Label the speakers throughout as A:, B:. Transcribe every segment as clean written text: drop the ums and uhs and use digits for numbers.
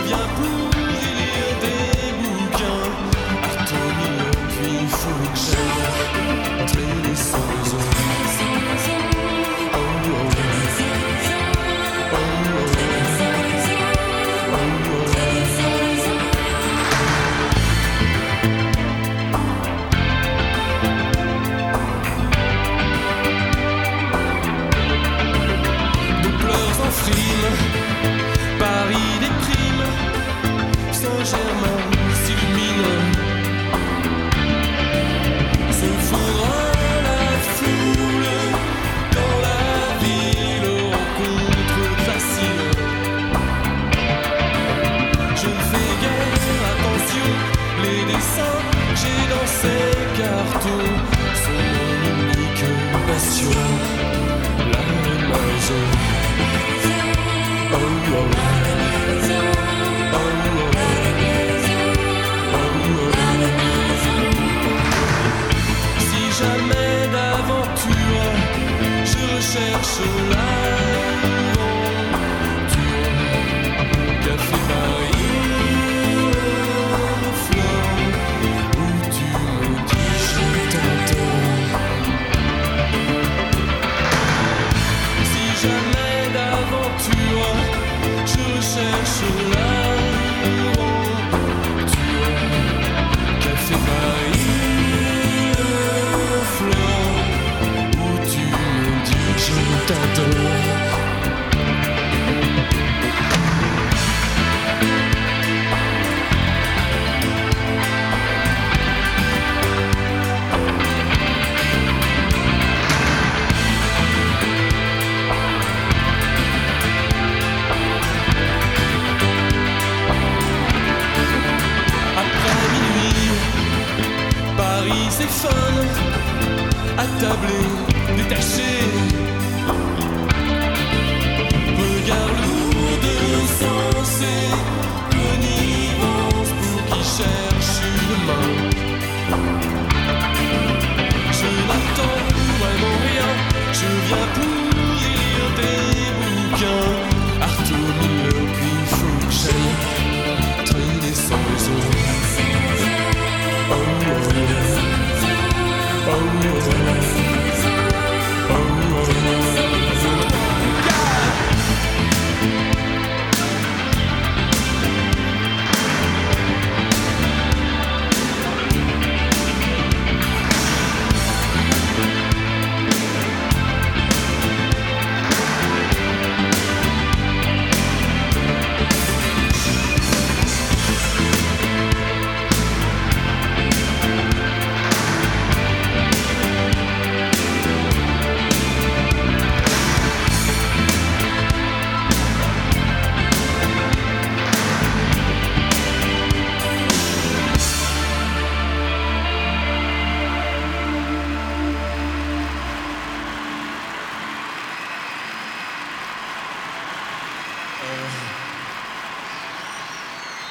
A: viens pour y lire des bouquins. Artomie, puis il faut que j'aille traîner sans raison. Paris déprime, Saint-Germain s'illumine, se fondra la foule dans la ville aux rencontres faciles. Je ne fais guère attention, les dessins que j'ai dans ces cartons sont mon unique passion, la maison. Si jamais d'aventure je recherche l'aventure, Café Paris, fleur, où tu me dis je t'entends. Si jamais d'aventure je cherche l'aventure, Café Paris, fleur, où tu me dis je t'adore. Paris c'est fun, attablé, détaché, regard lourd de sens et connivence pour qui cherche une main. Je n'attends vraiment rien, je viens pour y lire des bouquins. Artomie, puis il faut que j'aille traîner sans raison.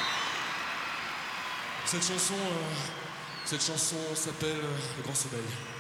A: Cette chanson s'appelle Le Grand Soleil.